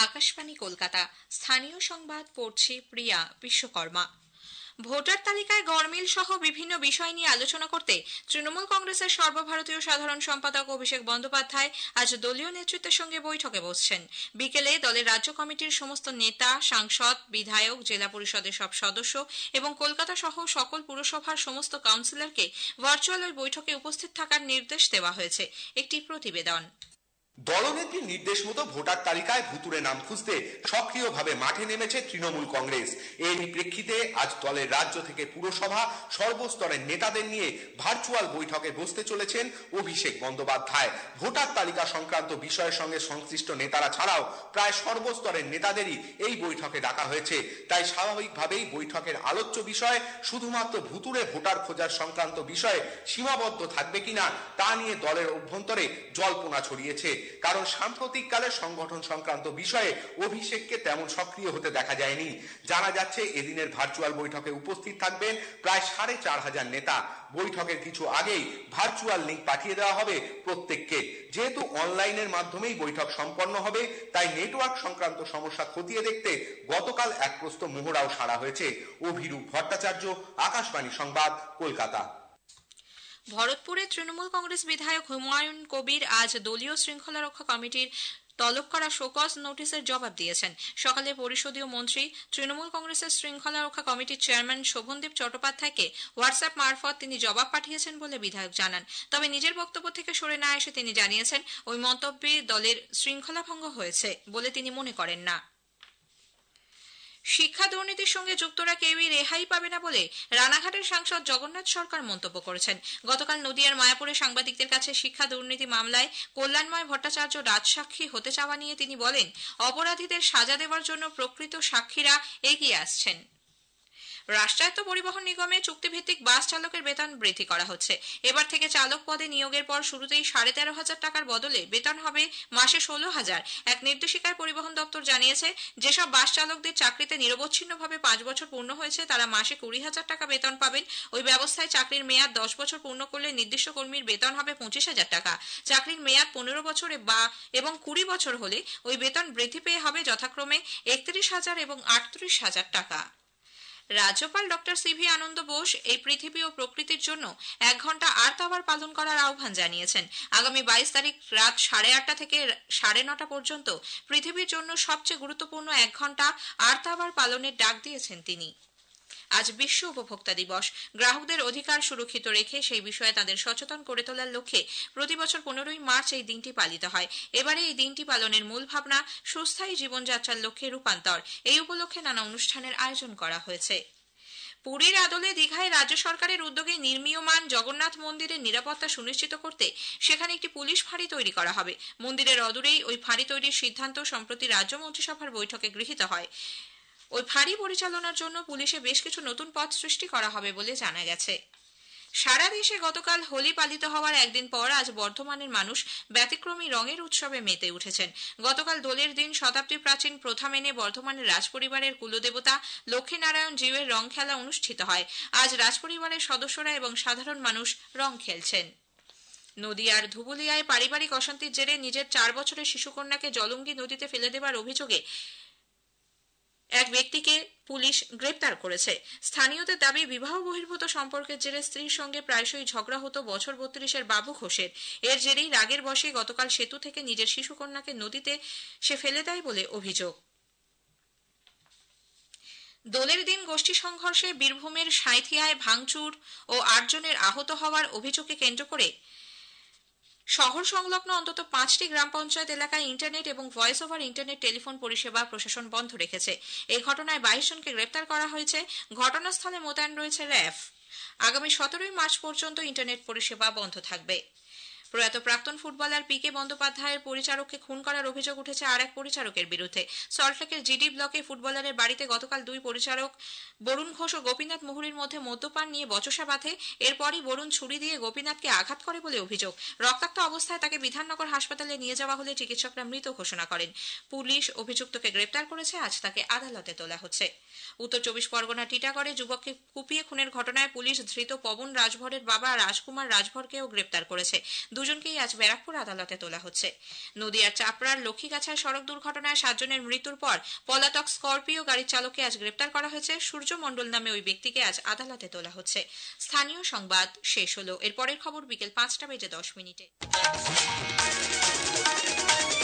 আকাশবাণী কলকাতা। স্থানীয় সংবাদ পড়ছি প্রিয়া বিশ্বকর্মা। ভোটার তালিকায় গরমিল সহ বিভিন্ন বিষয় নিয়ে আলোচনা করতে তৃণমূল কংগ্রেসের সর্বভারতীয় সাধারণ সম্পাদক অভিষেক বন্দ্যোপাধ্যায় আজ দলীয় নেতৃত্বের সঙ্গে বৈঠকে বসছেন। বিকেলে দলের রাজ্য কমিটির সমস্ত নেতা, সাংসদ, বিধায়ক, জেলা পরিষদের সব সদস্য এবং কলকাতা সহ সকল পুরসভার সমস্ত কাউন্সিলরকে ভার্চুয়াল ওই বৈঠকে উপস্থিত থাকার নির্দেশ দেওয়া হয়েছে। একটি প্রতিবেদন। দলনেত্রীর নির্দেশ মতো ভোটার তালিকায় ভুতুড়ে নাম খুঁজতে সক্রিয়ভাবে মাঠে নেমেছে তৃণমূল কংগ্রেস। এরই প্রেক্ষিতে আজ দলের রাজ্য থেকে পুরসভা সর্বস্তরের নেতাদের নিয়ে ভার্চুয়াল বৈঠকে বসতে চলেছেন অভিষেক বন্দ্যোপাধ্যায়। ভোটার তালিকা সংক্রান্ত বিষয়ের সঙ্গে সংশ্লিষ্ট নেতারা ছাড়াও প্রায় সর্বস্তরের নেতাদেরই এই বৈঠকে ডাকা হয়েছে। তাই স্বাভাবিকভাবেই বৈঠকের আলোচ্য বিষয় শুধুমাত্র ভুতুড়ে ভোটার খোঁজার সংক্রান্ত বিষয়ে সীমাবদ্ধ থাকবে কিনা তা নিয়ে দলের অভ্যন্তরে জল্পনা ছড়িয়েছে। কারণ সাম্প্রতিককালে সংগঠন সংক্রান্ত বিষয়ে অভিষেককে তেমন সক্রিয় হতে দেখা যায়নি। জানা যাচ্ছে এদিনের ভার্চুয়াল বৈঠকে উপস্থিত থাকবেন প্রায় 4,500 নেতা। বৈঠকের কিছু আগেই ভার্চুয়াল লিংক পাঠিয়ে দেওয়া হবে প্রত্যেককে। যেহেতু অনলাইনের মাধ্যমেই বৈঠক সম্পন্ন হবে, তাই নেটওয়ার্ক সংক্রান্ত সমস্যা খতিয়ে দেখতে গতকাল এক প্রস্ত মহড়াও সারা হয়েছে। অভিরূপ ভট্টাচার্য, আকাশবাণী সংবাদ, কলকাতা। ভরতপুরে তৃণমূল কংগ্রেস বিধায়ক হুমায়ুন কবির আজ দলীয় শৃঙ্খলা রক্ষা কমিটির তলব করা শোকজ নোটিশের জবাব দিয়েছেন। সকালে পরিষদীয় মন্ত্রী তৃণমূল কংগ্রেসের শৃঙ্খলা রক্ষা কমিটির চেয়ারম্যান শোভনদেব চট্টোপাধ্যায়কে হোয়াটসঅ্যাপ মারফত তিনি জবাব পাঠিয়েছেন বলে বিধায়ক জানান। তবে নিজের বক্তব্য থেকে সরে না এসে তিনি জানিয়েছেন ওই মন্তব্যে দলের শৃঙ্খলা ভঙ্গ হয়েছে বলে তিনি মনে করেন না। শিক্ষা দুর্নীতির সঙ্গে যুক্তরা কেউই রেহাই পাবে না বলে রানাঘাটের সাংসদ জগন্নাথ সরকার মন্তব্য করেছেন। গতকাল নদিয়ার মায়াপুরে সাংবাদিকদের কাছে শিক্ষা দুর্নীতি মামলায় কল্যাণময় ভট্টাচার্য রাজসাক্ষী হতে চাওয়া নিয়ে তিনি বলেন, অপরাধীদের সাজা দেওয়ার জন্য প্রকৃত সাক্ষীরা এগিয়ে আসছেন। রাষ্ট্রায়ত্ত পরিবহন নিগমে চুক্তিভিত্তিক বাস চালকের বেতন বৃদ্ধি করা হচ্ছে। এবার থেকে চালক পদে নিয়োগের পর শুরুতেই 13,500 টাকার বদলে বেতন হবে মাসে 16,000। এক নির্দেশিকায় পরিবহন দপ্তর জানিয়েছে, যেসব বাস চালকদের চাকরিতে নিরবচ্ছিন্নভাবে 5 বছর পূর্ণ হয়েছে তারা মাসে 20,000 টাকা বেতন পাবেন। ওই ব্যবস্থায় চাকরির মেয়াদ 10 বছর পূর্ণ করলে নির্দিষ্ট কর্মীর বেতন হবে 25,000 টাকা। চাকরির মেয়াদ 15 বছর এবং 20 বছর হলে ওই বেতন বৃদ্ধি পেয়ে হবে যথাক্রমে 31,000 এবং 38,000 টাকা। রাজ্যপাল ডক্টর সিভি আনন্দ বোস এই পৃথিবী ও প্রকৃতির জন্য 1 ঘন্টা আর্থ আওয়ার পালন করার আহ্বান জানিয়েছেন। আগামী 22 তারিখ রাত 8:30 থেকে 9:30 পর্যন্ত পৃথিবীর জন্য সবচেয়ে গুরুত্বপূর্ণ 1 ঘন্টা আর্থ আওয়ার পালনের ডাক দিয়েছেন তিনি। আজ বিশ্ব উপভোক্তা দিবস। গ্রাহকদের অধিকার সুরক্ষিত রেখে সেই বিষয়ে তাদের সচেতন করে তোলার লক্ষ্যে প্রতি বছর 15ই মার্চ এই দিনটি পালিত হয়। এবারে এই দিনটি পালনের মূল ভাবনা সুস্থায়ী জীবনযাত্রার লক্ষ্যে রূপান্তর। এই উপলক্ষে নানা অনুষ্ঠানের আয়োজন করা হয়েছে। পুরীর আদলে দীঘায় রাজ্য সরকারের উদ্যোগে নির্মীয়মান জগন্নাথ মন্দিরের নিরাপত্তা সুনিশ্চিত করতে সেখানে একটি পুলিশ ফাঁড়ি তৈরি করা হবে। মন্দিরের অদূরেই ওই ফাঁড়ি তৈরির সিদ্ধান্ত সম্প্রতি রাজ্য মন্ত্রিসভার বৈঠকে গৃহীত হয়। ওই ফাঁড়ি পরিচালনার জন্য পুলিশে বেশ কিছু নতুন পদ সৃষ্টি করা হবে বলে জানা গেছে। সারা দেশে গতকাল হোলি পালিত হওয়ার একদিন পর আজ বর্ধমানের মানুষ ব্যতিক্রমী রঙের উৎসবে মেতে উঠেছেন। গতকাল দোলের দিন শতাব্দী প্রাচীন প্রথা মেনে বর্ধমানের রাজপরিবারের কুলদেবতা লক্ষ্মীনারায়ণ জীবের রং খেলা অনুষ্ঠিত হয়। আজ রাজপরিবারের সদস্যরা এবং সাধারণ মানুষ রং খেলছেন। নদিয়ার ধুবুলিয়ায় পারিবারিক অশান্তির জেরে নিজের 4 বছরের শিশুকন্যাকে জলঙ্গি নদীতে ফেলে দেওয়ার অভিযোগে এক ব্যক্তিকে পুলিশ গ্রেপ্তার করেছে। স্থানীয়দের দাবি, বিবাহ বহির্ভূত সম্পর্কের জেরে স্ত্রীর সঙ্গে প্রায়শই ঝগড়া হতো বছর 32-এর বাবু ঘোষের। এর জেরেই রাগের বশে গতকাল সেতু থেকে নিজের শিশুকন্যাকে নদীতে সে ফেলে দেয় বলে অভিযোগ। দোলের দিন গোষ্ঠী সংঘর্ষে বীরভূমের সাঁইথিয়ায় ভাঙচুর ও 8 জনের আহত হওয়ার অভিযোগকে কেন্দ্র করে শহর সংলগ্ন অন্তত 5টি গ্রাম পঞ্চায়েত এলাকায় ইন্টারনেট এবং ভয়েস ওভার ইন্টারনেট টেলিফোন পরিষেবা প্রশাসন বন্ধ রেখেছে। এই ঘটনায় 22 জনকে গ্রেপ্তার করা হয়েছে। ঘটনাস্থলে মোতায়েন রয়েছে র্যাব। আগামী 17ই মার্চ পর্যন্ত ইন্টারনেট পরিষেবা বন্ধ থাকবে। প্রয়াত প্রাক্তন ফুটবলার পি কে বন্দ্যোপাধ্যায়ের পরিচারককে খুন করার অভিযোগ উঠেছে আর এক পরিচারকের বিরুদ্ধে। সল্টলেকের জিডি ব্লকে ফুটবলারের বাড়িতে গতকাল 2 পরিচারক বরুণ ঘোষ ও গোপীনাথ মুহুরীর মধ্যে মদ্যপান নিয়ে বচসা বাঁধে। এরপরই বরুণ ছুরি দিয়ে গোপীনাথকে আঘাত করে বলে অভিযোগ। রক্তাক্ত অবস্থায় তাকে বিধাননগর হাসপাতালে নিয়ে যাওয়া হলে চিকিৎসকরা মৃত ঘোষণা করেন। পুলিশ অভিযুক্তকে গ্রেপ্তার করেছে। আজ তাকে আদালতে তোলা হচ্ছে। উত্তর 24 পরগনা টিটাগড়ে যুবককে কুপিয়ে খুনের ঘটনায় পুলিশ ধৃত পবন রাজভরের বাবা রাজকুমার রাজভরকেও গ্রেপ্তার করেছে। দুজনকেই আজ ব্যারাকপুর আদালতে তোলা হচ্ছে। নদিয়ার চাপড়ার লক্ষ্মীগাছায় সড়ক দুর্ঘটনায় 7 জনের মৃত্যুর পর পলাতক স্করপিও গাড়ির চালককে আজ গ্রেপ্তার করা হয়েছে। সূর্য মণ্ডল নামে ওই ব্যক্তিকে আজ আদালতে তোলা হচ্ছে। স্থানীয় সংবাদ শেষ হলো। এরপরের খবর বিকেল 5টা বেজে 10 মিনিটে।